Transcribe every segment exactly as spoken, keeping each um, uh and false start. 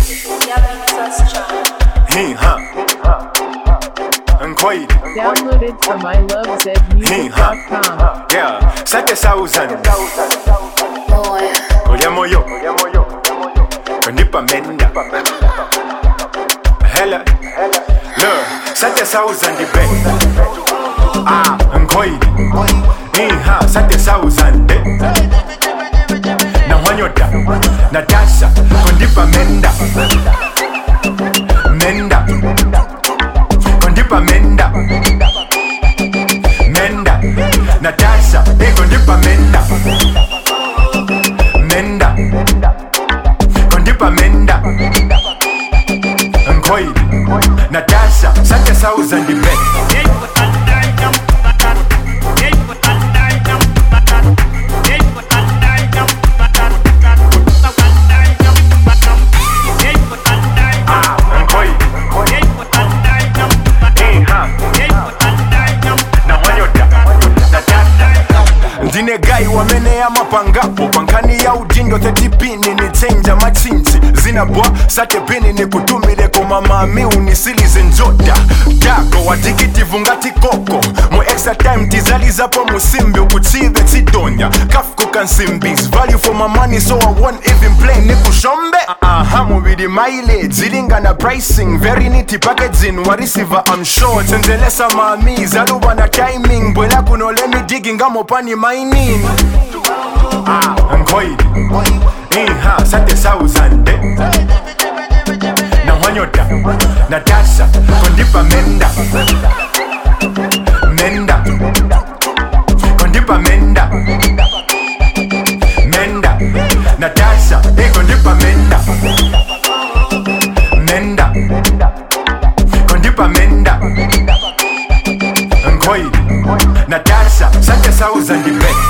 Hey, huh? Unquaid. Downloaded from I love zed music dot com. Yeah, sate thousand. Boy. Oyamo yo. Kanipa menda. Hella. Look, sate thousand the bed. Ah, unquaid. Hey, huh? Sate thousand. Na wanyota. Natasha. Kanipa menda. Menda. Kondipa menda. Menda. Natasha, eh kondipa menda. Menda. Kondipa menda. Nkoi. Natasha, sake thousand the bed. Ndine gai wamene ya mapangapo pankani ya udindo thirty pini ni chenja machinchi zinabwa sate pini ni kutumile koma mami unisilize njota dako watikiti vungati koko mu extra time tizalizapo musimbi ukuchive chidonya kafuku kansimbis value for my money so I won't even play niku shombe aha mubidi mileage zilinga na pricing very nitty packaging wa receiver I'm sure tenzelesa mami zaluba na timing bwela kuno let me digging amo pani mining ah nkoi eh ha sate thousand na wanyota Natasha kondipa menda menda kondipa menda menda Natasha eh kondipa menda menda kondipa menda nkoi Natasha sate thousand the bed.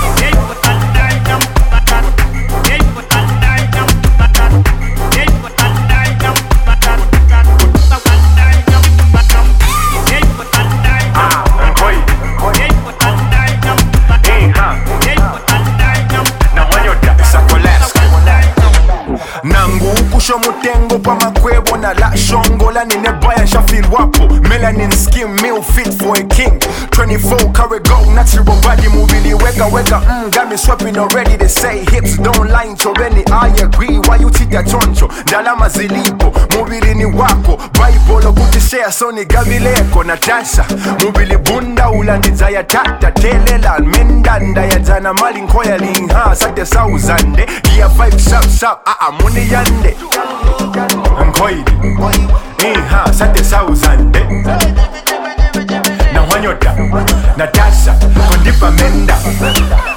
Nangu ukusho mutengo pa makwebo na la shongola nine baya shafil wapo melanin skin meal fit for a king twenty-four carry go natural body mubili weka weka mm, got me swapping already they say hips don't lie to any I agree why you tita choncho ndalama zilipo mubili ni wako bible kutishare so ni gavileko Natasha mubili bunda ulandiza ya tata telela mendanda ya jana mali nkoya linha sate thousand yeah five sharp sharp ah ah muni yande nkoi eh ha sate thousand na wanyota Natasha kondipa menda